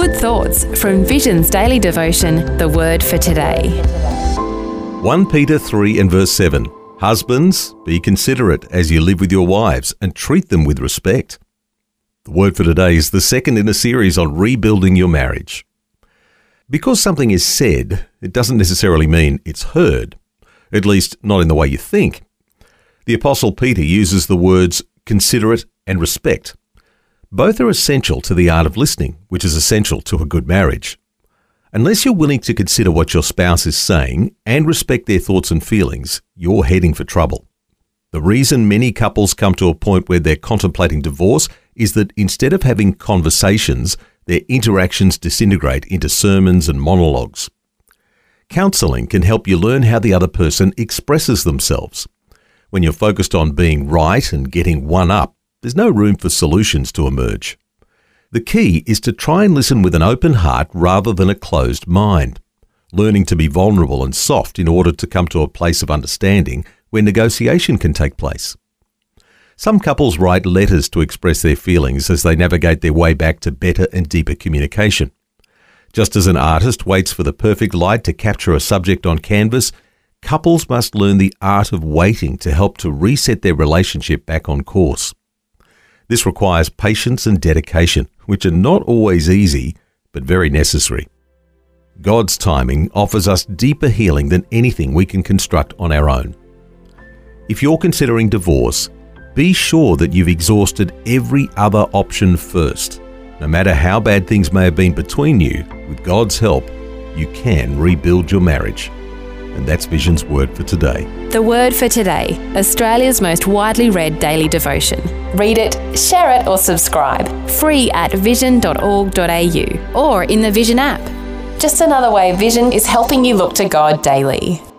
Good thoughts from Vision's daily devotion, The Word for Today. 1 Peter 3 and verse 7. Husbands, be considerate as you live with your wives and treat them with respect. The word for today is the second in a series on rebuilding your marriage. Because something is said, it doesn't necessarily mean it's heard, at least not in the way you think. The Apostle Peter uses the words considerate and respect. Both are essential to the art of listening, which is essential to a good marriage. Unless you're willing to consider what your spouse is saying and respect their thoughts and feelings, you're heading for trouble. The reason many couples come to a point where they're contemplating divorce is that instead of having conversations, their interactions disintegrate into sermons and monologues. Counselling can help you learn how the other person expresses themselves. When you're focused on being right and getting one up, there's no room for solutions to emerge. The key is to try and listen with an open heart rather than a closed mind, learning to be vulnerable and soft in order to come to a place of understanding where negotiation can take place. Some couples write letters to express their feelings as they navigate their way back to better and deeper communication. Just as an artist waits for the perfect light to capture a subject on canvas, couples must learn the art of waiting to help to reset their relationship back on course. This requires patience and dedication, which are not always easy, but very necessary. God's timing offers us deeper healing than anything we can construct on our own. If you're considering divorce, be sure that you've exhausted every other option first. No matter how bad things may have been between you, with God's help, you can rebuild your marriage. And that's Vision's Word for Today. The Word for Today, Australia's most widely read daily devotion. Read it, share it or subscribe. Free at vision.org.au or in the Vision app. Just another way Vision is helping you look to God daily.